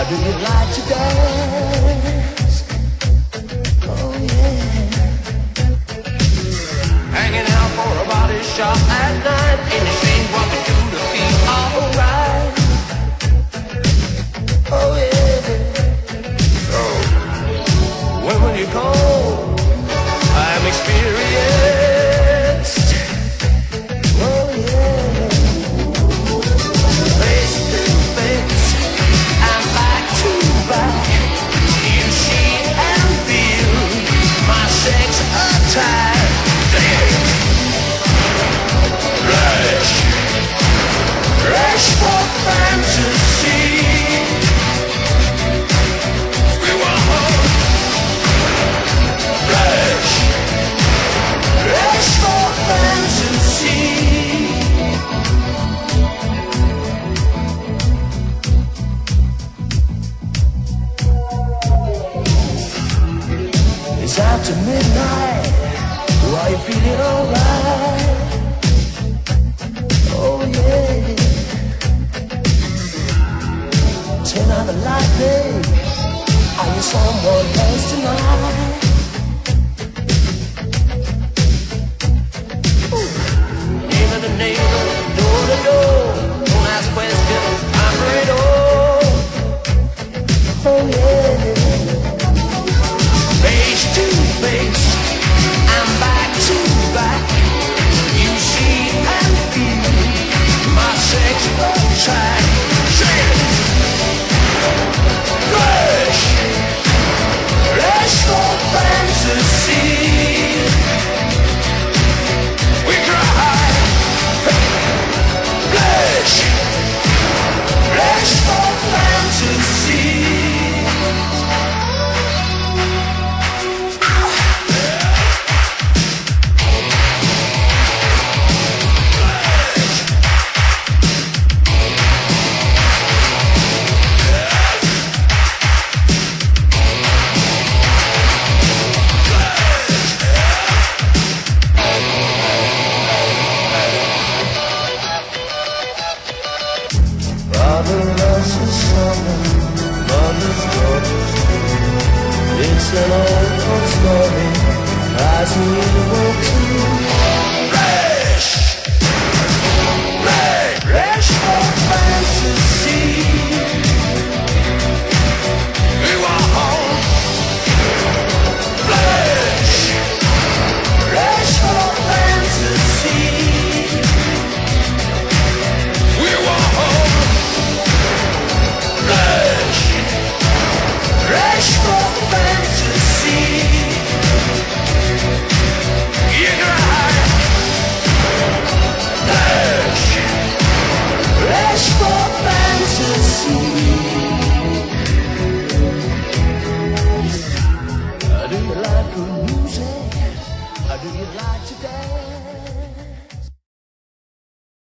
do you like to dance? Oh yeah. Hanging out for a body shop at night. Anything what we do to feel alright. Oh yeah. So when will you come? I'm experienced. Oh yeah. Face to face, I'm back to back. You see and feel my sex attack. Rush, rush for fantasy. We want home. Rush, rush for fantasy. It's after midnight. Are you feeling alright? Oh yeah. Turn on the light, babe. Are you someone else tonight? Name of the neighbor, door to door. Don't ask questions, I'm for it all. Oh yeah. Face to face, I'm back to back. You see and feel my sex attack. Say it. Rush, rush for fantasy. We cry. Rush, rush for fantasy. Father loves his son, mother's daughters too. It's an old story, as we will too. Rush, rush, rush for fantasy. We want home. Rush, rush for fantasy. We want home. Rush, rush for fantasy. You cry. Rush, rush for fantasy. Do you like good music? Do you like to dance?